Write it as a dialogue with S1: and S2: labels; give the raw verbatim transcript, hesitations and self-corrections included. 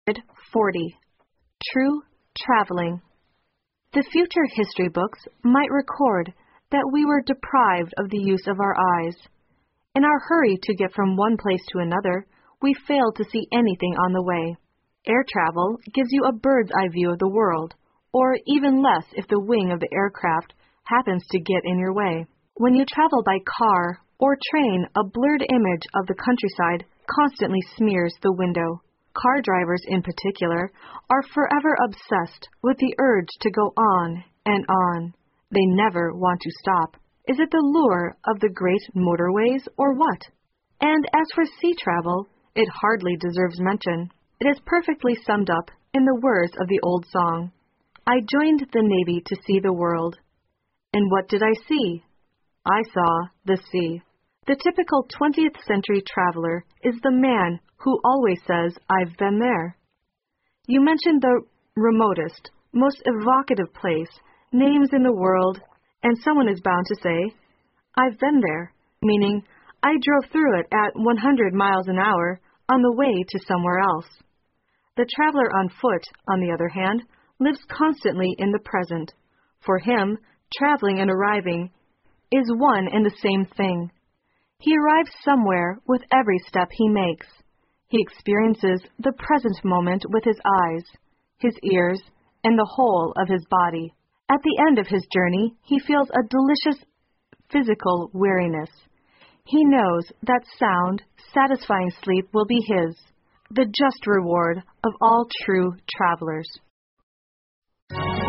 S1: forty. True Traveling. The future history books might record that we were deprived of the use of our eyes. In our hurry to get from one place to another, we failed to see anything on the way. Air travel gives you a bird's eye view of the world, or even less if the wing of the aircraft happens to get in your way. When you travel by car or train, a blurred image of the countryside constantly smears the window. Car drivers in particular are forever obsessed with the urge to go on and on. They never want to stop. Is it the lure of the great motorways or what? And as for sea travel, it hardly deserves mention. It is perfectly summed up in the words of the old song. I joined the Navy to see the world. And what did I see? I saw the sea. The typical twentieth century traveler is the man who always says, I've been there. You mention the remotest, most evocative place, names in the world, and someone is bound to say, I've been there, meaning I drove through it at one hundred miles an hour on the way to somewhere else. The traveler on foot, on the other hand, lives constantly in the present. For him, traveling and arriving is one and the same thing. He arrives somewhere with every step he makes. He experiences the present moment with his eyes, his ears, and the whole of his body. At the end of his journey, he feels a delicious physical weariness. He knows that sound, satisfying sleep will be his, the just reward of all true travelers.